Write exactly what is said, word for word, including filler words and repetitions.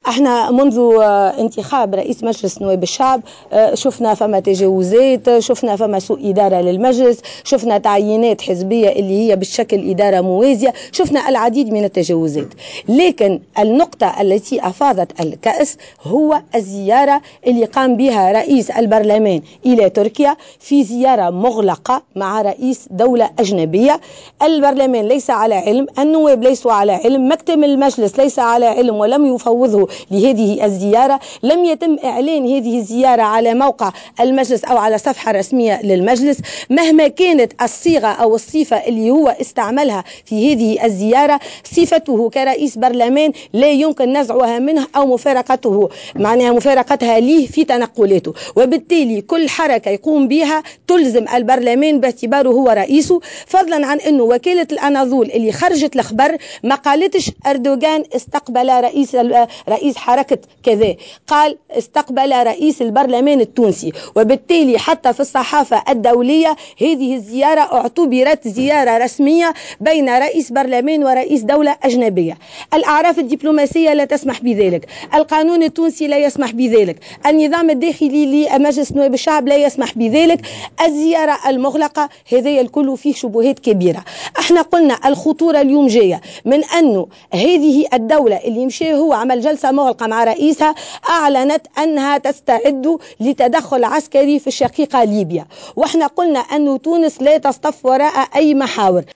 احنا منذ انتخاب رئيس مجلس نواب الشعب شفنا فما تجاوزات، شفنا فما سوء إدارة للمجلس، شفنا تعيينات حزبية اللي هي بالشكل إدارة موازية، شفنا العديد من التجاوزات. لكن النقطة التي أفاضت الكأس هو الزيارة اللي قام بها رئيس البرلمان إلى تركيا في زيارة مغلقة مع رئيس دولة أجنبية. البرلمان ليس على علم، النواب ليسوا على علم، مكتب المجلس ليس على علم ولم يفوضه لهذه الزيارة. لم يتم إعلان هذه الزيارة على موقع المجلس أو على صفحة رسمية للمجلس. مهما كانت الصيغة أو الصفة اللي هو استعملها في هذه الزيارة، صفته كرئيس برلمان لا يمكن نزعها منه أو مفارقته معناها مفارقتها ليه في تنقلاته، وبالتالي كل حركة يقوم بها تلزم البرلمان باعتباره هو رئيسه. فضلا عن أنه وكالة الأناضول اللي خرجت الخبر ما قالتش أردوغان استقبل رئيس رئيس حركة كذا، قال استقبل رئيس البرلمان التونسي. وبالتالي حتى في الصحافة الدولية هذه الزيارة اعتبرت زيارة رسمية بين رئيس برلمان ورئيس دولة أجنبية. الأعراف الدبلوماسية لا تسمح بذلك، القانون التونسي لا يسمح بذلك، النظام الداخلي لمجلس نواب الشعب لا يسمح بذلك. الزيارة المغلقة هذا الكل فيه شبهات كبيرة. احنا قلنا الخطورة اليوم جاية من أنه هذه الدولة اللي مشي هو عمل جلسة مغلقة مع رئيسها أعلنت أنها تستعد لتدخل عسكري في الشقيقة ليبيا، واحنا قلنا أن تونس لا تصطف وراء أي محاور.